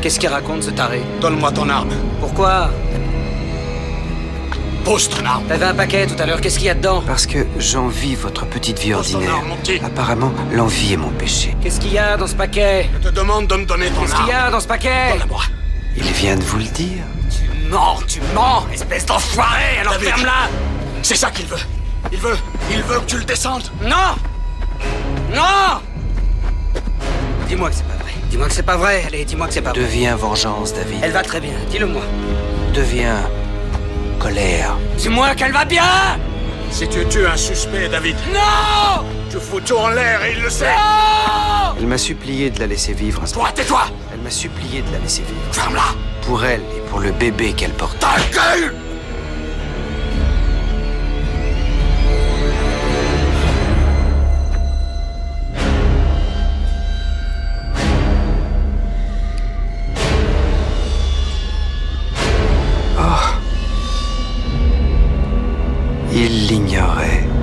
Qu'est-ce qu'il raconte, ce taré? Donne-moi ton arme. Pourquoi? Pose ton arme. T'avais un paquet tout à l'heure, qu'est-ce qu'il y a dedans? Parce que j'envie votre petite vie Pose ton ordinaire. arme, mon petit. Apparemment, l'envie est mon péché. Qu'est-ce qu'il y a dans ce paquet? Je te demande de me donner ton Qu'est-ce qu'il y arme. a dans ce paquet? Donne-la-moi. Il vient de vous le dire. Tu mens, espèce d'enfoiré. Alors David. ferme-la. C'est ça qu'il veut. Il veut que tu le descendes. Non! Non! Dis-moi que c'est pas vrai. Dis-moi que c'est pas vrai. Allez, dis-moi que c'est pas vrai. Deviens vengeance, David. Elle va très bien, dis-le-moi. Deviens colère. Dis-moi qu'elle va bien! Si tu tues un suspect, David, Non! tu fous tout en l'air et il le sait. Non! Elle m'a supplié de la laisser vivre. Toi, tais-toi. Elle m'a supplié de la laisser vivre. Ferme-la. Pour elle et pour le bébé qu'elle porte. Ta gueule. Il l'ignorait.